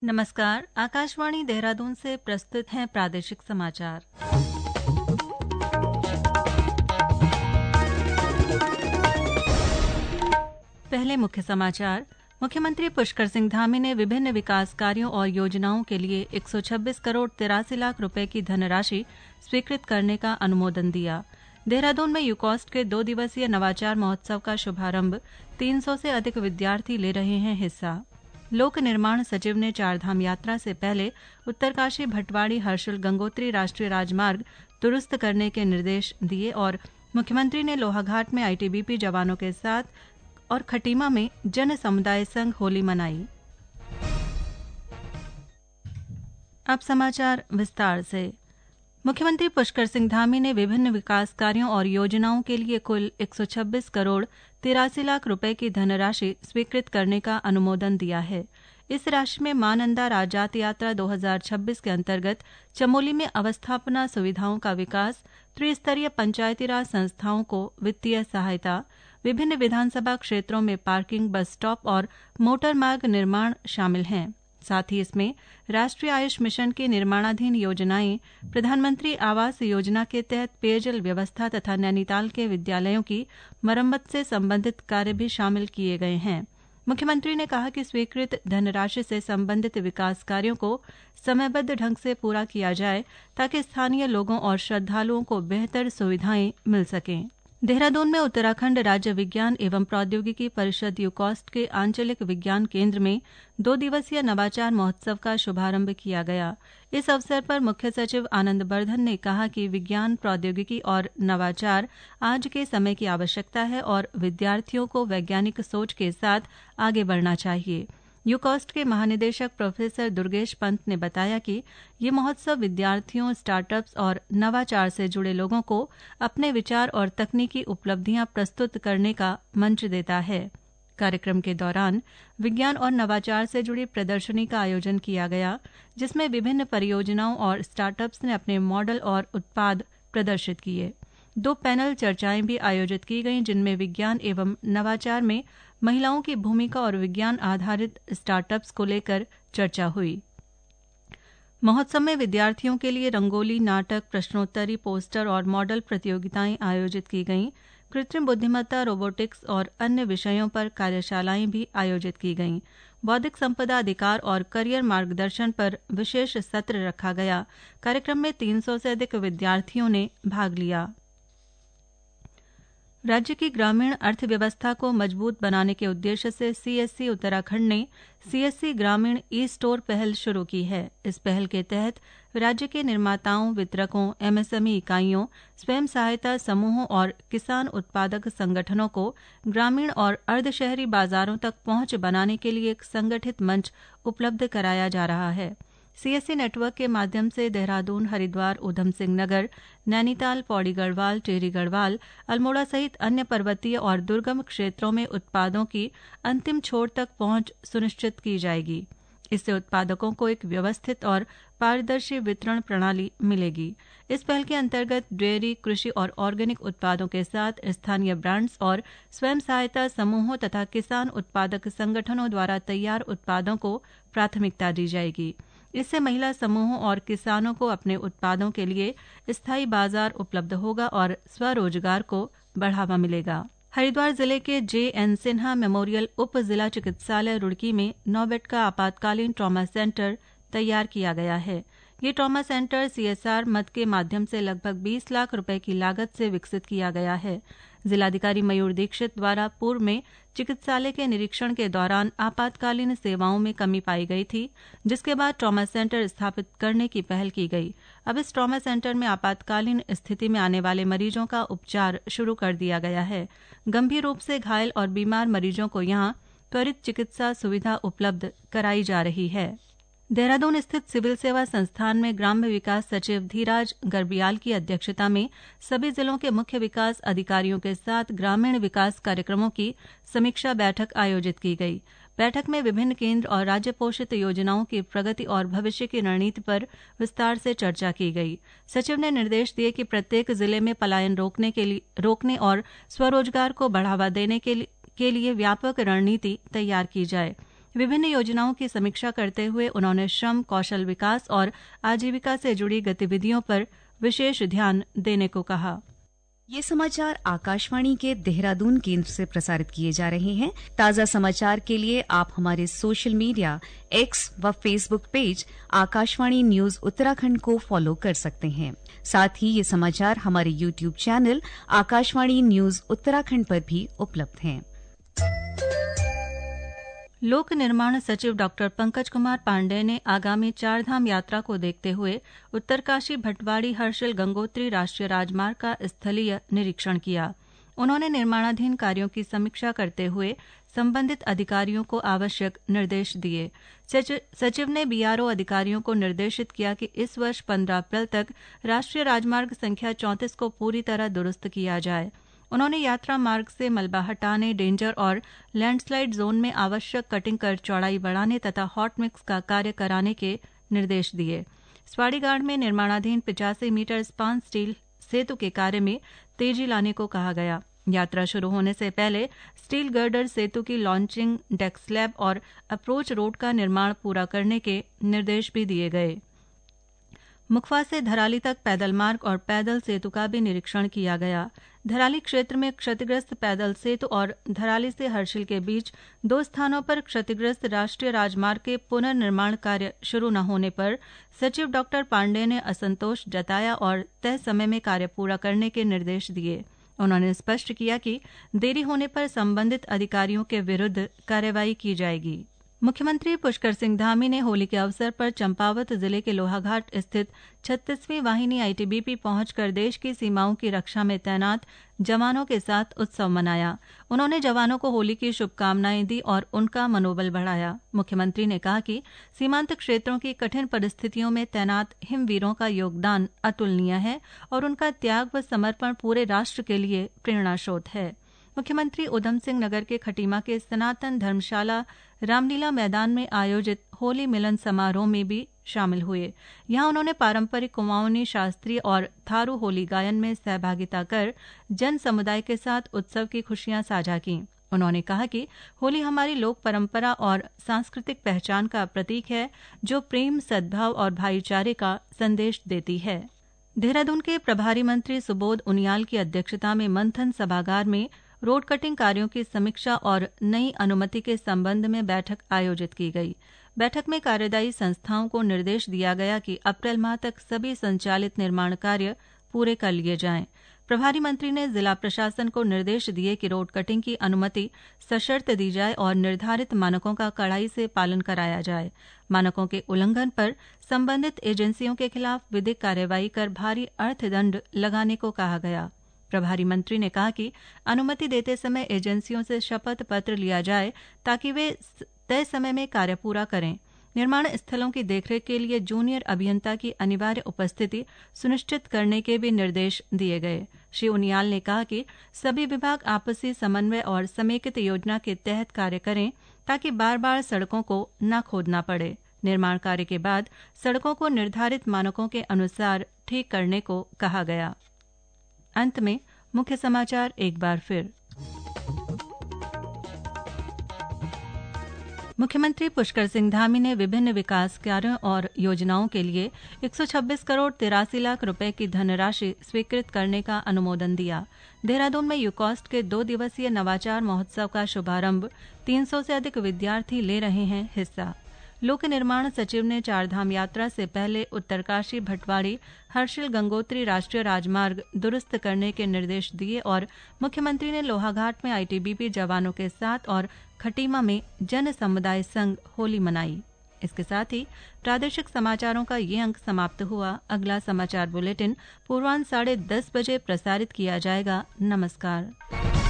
नमस्कार, आकाशवाणी देहरादून से प्रस्तुत हैं प्रादेशिक समाचार। पहले मुख्य समाचार। मुख्यमंत्री पुष्कर सिंह धामी ने विभिन्न विकास कार्यों और योजनाओं के लिए 126 करोड़ 83 लाख रुपए की धनराशि स्वीकृत करने का अनुमोदन दिया। देहरादून में यूकॉस्ट के 2 दिवसीय नवाचार महोत्सव का शुभारंभ 300 से अधिक विद्यार्थी ले रहे हैं हिस्सा। लोक निर्माण सचिव ने चारधाम यात्रा से पहले उत्तरकाशी भटवाड़ी हर्षिल गंगोत्री राष्ट्रीय राजमार्ग दुरुस्त करने के निर्देश दिए और मुख्यमंत्री ने लोहाघाट में आईटीबीपी जवानों के साथ और खटीमा में जन समुदाय संघ होली मनाई। अब समाचार विस्तार से। मुख्यमंत्री पुष्कर सिंह धामी ने विभिन्न विकास कार्यों और योजनाओं के लिए कुल 126 करोड़ 83 लाख रुपए की धनराशि स्वीकृत करने का अनुमोदन दिया है। इस राशि में मां नंदा राजजात यात्रा 2026 के अंतर्गत चमोली में अवस्थापना सुविधाओं का विकास, त्रिस्तरीय पंचायती राज संस्थाओं को वित्तीय सहायता, विभिन्न विधानसभा क्षेत्रों में पार्किंग, बस स्टॉप और मोटर मार्ग निर्माण शामिल हैं। साथ ही इसमें राष्ट्रीय आयुष मिशन की निर्माणाधीन योजनाएं, प्रधानमंत्री आवास योजना के तहत पेयजल व्यवस्था तथा नैनीताल के विद्यालयों की मरम्मत से संबंधित कार्य भी शामिल किए गए हैं। मुख्यमंत्री ने कहा कि स्वीकृत धनराशि से संबंधित विकास कार्यों को समयबद्ध ढंग से पूरा किया जाए ताकि स्थानीय लोगों और श्रद्धालुओं को बेहतर सुविधाएं मिल सकें। देहरादून में उत्तराखंड राज्य विज्ञान एवं प्रौद्योगिकी परिषद यूकॉस्ट के आंचलिक विज्ञान केंद्र में 2 दिवसीय नवाचार महोत्सव का शुभारंभ किया गया। इस अवसर पर मुख्य सचिव आनंद बर्धन ने कहा कि विज्ञान, प्रौद्योगिकी और नवाचार आज के समय की आवश्यकता है और विद्यार्थियों को वैज्ञानिक सोच के साथ आगे बढ़ना चाहिए। यूकॉस्ट के महानिदेशक प्रोफेसर दुर्गेश पंत ने बताया कि ये महोत्सव विद्यार्थियों, स्टार्टअप्स और नवाचार से जुड़े लोगों को अपने विचार और तकनीकी उपलब्धियां प्रस्तुत करने का मंच देता है। कार्यक्रम के दौरान विज्ञान और नवाचार से जुड़ी प्रदर्शनी का आयोजन किया गया, जिसमें विभिन्न परियोजनाओं और स्टार्टअप्स ने अपने मॉडल और उत्पाद प्रदर्शित किए। 2 पैनल चर्चाएं भी आयोजित की गईं, जिनमें विज्ञान एवं नवाचार में महिलाओं की भूमिका और विज्ञान आधारित स्टार्टअप्स को लेकर चर्चा हुई। महोत्सव में विद्यार्थियों के लिए रंगोली, नाटक, प्रश्नोत्तरी, पोस्टर और मॉडल प्रतियोगिताएं आयोजित की गईं। कृत्रिम बुद्धिमत्ता, रोबोटिक्स और अन्य विषयों पर कार्यशालाएं भी आयोजित की गईं। बौद्धिक संपदा अधिकार और करियर मार्गदर्शन पर विशेष सत्र रखा गया। कार्यक्रम में 300 से अधिक विद्यार्थियों ने भाग लिया। राज्य की ग्रामीण अर्थव्यवस्था को मजबूत बनाने के उद्देश्य से सीएससी उत्तराखंड ने सीएससी ग्रामीण ई स्टोर पहल शुरू की है। इस पहल के तहत राज्य के निर्माताओं, वितरकों, एमएसएमई इकाइयों, स्वयं सहायता समूहों और किसान उत्पादक संगठनों को ग्रामीण और अर्धशहरी बाजारों तक पहुंच बनाने के लिए एक संगठित मंच उपलब्ध कराया जा रहा है। सीएससी नेटवर्क के माध्यम से देहरादून, हरिद्वार, ऊधम सिंह नगर, नैनीताल, पौड़ी गढ़वाल, टिहरी गढ़वाल, अल्मोड़ा सहित अन्य पर्वतीय और दुर्गम क्षेत्रों में उत्पादों की अंतिम छोर तक पहुंच सुनिश्चित की जाएगी। इससे उत्पादकों को एक व्यवस्थित और पारदर्शी वितरण प्रणाली मिलेगी। इस पहल के अंतर्गत डेयरी, कृषि और ऑर्गेनिक उत्पादों के साथ स्थानीय ब्रांड्स और स्वयं सहायता समूहों तथा किसान उत्पादक संगठनों द्वारा तैयार उत्पादों को प्राथमिकता दी जाएगी। इससे महिला समूहों और किसानों को अपने उत्पादों के लिए स्थायी बाजार उपलब्ध होगा और स्वरोजगार को बढ़ावा मिलेगा। हरिद्वार जिले के जे.एन. सिन्हा मेमोरियल उप जिला चिकित्सालय रुड़की में 9 बेड का आपातकालीन ट्रॉमा सेंटर तैयार किया गया है। ये ट्रॉमा सेंटर सीएसआर मद के माध्यम से लगभग 20 लाख रुपए की लागत से विकसित किया गया है। जिलाधिकारी मयूर दीक्षित द्वारा पूर्व में चिकित्सालय के निरीक्षण के दौरान आपातकालीन सेवाओं में कमी पाई गई थी, जिसके बाद ट्रॉमा सेंटर स्थापित करने की पहल की गई। अब इस ट्रॉमा सेंटर में आपातकालीन स्थिति में आने वाले मरीजों का उपचार शुरू कर दिया गया है। गंभीर रूप से घायल और बीमार मरीजों को यहां त्वरित चिकित्सा सुविधा उपलब्ध कराई जा रही है। देहरादून स्थित सिविल सेवा संस्थान में ग्राम्य विकास सचिव धीराज गर्बियाल की अध्यक्षता में सभी जिलों के मुख्य विकास अधिकारियों के साथ ग्रामीण विकास कार्यक्रमों की समीक्षा बैठक आयोजित की गई। बैठक में विभिन्न केंद्र और राज्य पोषित योजनाओं की प्रगति और भविष्य की रणनीति पर विस्तार से चर्चा की गई। सचिव ने निर्देश दिए कि प्रत्येक जिले में पलायन रोकने और स्वरोजगार को बढ़ावा देने के लिए व्यापक रणनीति तैयार की जाए। विभिन्न योजनाओं की समीक्षा करते हुए उन्होंने श्रम, कौशल विकास और आजीविका से जुड़ी गतिविधियों पर विशेष ध्यान देने को कहा। ये समाचार आकाशवाणी के देहरादून केंद्र से प्रसारित किए जा रहे हैं। ताज़ा समाचार के लिए आप हमारे सोशल मीडिया एक्स व Facebook page Akashvani news Uttarakhand को फॉलो कर सकते हैं। साथ ही ये समाचार हमारे YouTube channel Akashvani news Uttarakhand पर भी उपलब्ध हैं। लोक निर्माण सचिव डॉक्टर पंकज कुमार पांडेय ने आगामी चारधाम यात्रा को देखते हुए उत्तरकाशी भटवाड़ी हर्षिल गंगोत्री राष्ट्रीय राजमार्ग का स्थलीय निरीक्षण किया। उन्होंने निर्माणाधीन कार्यों की समीक्षा करते हुए संबंधित अधिकारियों को आवश्यक निर्देश दिए। सचिव ने बीआरओ अधिकारियों को निर्देशित किया कि इस वर्ष 15 अप्रैल तक राष्ट्रीय राजमार्ग संख्या 34 को पूरी तरह दुरुस्त किया जाए। उन्होंने यात्रा मार्ग से मलबा हटाने, डेंजर और लैंडस्लाइड जोन में आवश्यक कटिंग कर चौड़ाई बढ़ाने तथा हॉट मिक्स का कार्य कराने के निर्देश दिए। स्वाड़ीगाड़ में निर्माणाधीन 85 मीटर स्पान स्टील सेतु के कार्य में तेजी लाने को कहा गया। यात्रा शुरू होने से पहले स्टील गर्डर सेतु की लॉन्चिंग, डेक स्लैब और अप्रोच रोड का निर्माण पूरा करने के निर्देश भी दिए गए। मुखवा से धराली तक पैदल मार्ग और पैदल सेतु का भी निरीक्षण किया गया। धराली क्षेत्र में क्षतिग्रस्त पैदल सेतु और धराली से हर्षिल के बीच 2 स्थानों पर क्षतिग्रस्त राष्ट्रीय राजमार्ग के पुनर्निर्माण कार्य शुरू न होने पर सचिव डॉक्टर पांडेय ने असंतोष जताया और तय समय में कार्य पूरा करने के निर्देश दिए। उन्होंने स्पष्ट किया कि देरी होने पर संबंधित अधिकारियों के विरुद्ध कार्रवाई की जाएगी। मुख्यमंत्री पुष्कर सिंह धामी ने होली के अवसर पर चंपावत जिले के लोहाघाट स्थित 36वीं वाहिनी आईटीबीपी पहुंचकर देश की सीमाओं की रक्षा में तैनात जवानों के साथ उत्सव मनाया। उन्होंने जवानों को होली की शुभकामनाएं दी और उनका मनोबल बढ़ाया। मुख्यमंत्री ने कहा कि सीमांत क्षेत्रों की कठिन परिस्थितियों में तैनात हिमवीरों का योगदान अतुलनीय है और उनका त्याग व समर्पण पूरे राष्ट्र के लिए प्रेरणा स्रोत है। मुख्यमंत्री उधम सिंह नगर के खटीमा के सनातन धर्मशाला रामलीला मैदान में आयोजित होली मिलन समारोह में भी शामिल हुए। यहां उन्होंने पारंपरिक कुमाऊनी, शास्त्रीय और थारू होली गायन में सहभागिता कर जन समुदाय के साथ उत्सव की खुशियां साझा की। उन्होंने कहा कि होली हमारी लोक परंपरा और सांस्कृतिक पहचान का प्रतीक है, जो प्रेम, सद्भाव और भाईचारे का संदेश देती है। देहरादून के प्रभारी मंत्री सुबोध उनियाल की अध्यक्षता में मंथन सभागार में रोड कटिंग कार्यों की समीक्षा और नई अनुमति के संबंध में बैठक आयोजित की गई। बैठक में कार्यदायी संस्थाओं को निर्देश दिया गया कि अप्रैल माह तक सभी संचालित निर्माण कार्य पूरे कर लिए जाएं। प्रभारी मंत्री ने जिला प्रशासन को निर्देश दिए कि रोड कटिंग की अनुमति सशर्त दी जाए और निर्धारित मानकों का कड़ाई से पालन कराया जाए। मानकों के उल्लंघन पर संबंधित एजेंसियों के खिलाफ विधिक कार्यवाही कर भारी अर्थदंड लगाने को कहा गया। प्रभारी मंत्री ने कहा कि अनुमति देते समय एजेंसियों से शपथ पत्र लिया जाए ताकि वे तय समय में कार्य पूरा करें। निर्माण स्थलों की देखरेख के लिए जूनियर अभियंता की अनिवार्य उपस्थिति सुनिश्चित करने के भी निर्देश दिए गए। श्री उनियाल ने कहा कि सभी विभाग आपसी समन्वय और समेकित योजना के तहत कार्य करें ताकि बार बार सड़कों को न खोदना पड़े। निर्माण कार्य के बाद सड़कों को निर्धारित मानकों के अनुसार ठीक करने को कहा गया। अंत में मुख्य समाचार एक बार फिर। मुख्यमंत्री पुष्कर सिंह धामी ने विभिन्न विकास कार्यों और योजनाओं के लिए 126 करोड़ 83 लाख रुपए की धनराशि स्वीकृत करने का अनुमोदन दिया। देहरादून में यूकॉस्ट के 2 दिवसीय नवाचार महोत्सव का शुभारंभ 300 से अधिक विद्यार्थी ले रहे हैं हिस्सा। लोक निर्माण सचिव ने चारधाम यात्रा से पहले उत्तरकाशी भटवाड़ी हर्षिल गंगोत्री राष्ट्रीय राजमार्ग दुरुस्त करने के निर्देश दिए और मुख्यमंत्री ने लोहाघाट में आईटीबीपी जवानों के साथ और खटीमा में जन समुदाय संग होली मनाई। इसके साथ ही प्रादेशिक समाचारों का ये अंक समाप्त हुआ। अगला समाचार बुलेटिन पूर्वाह्न 10:30 बजे प्रसारित किया जाएगा। नमस्कार।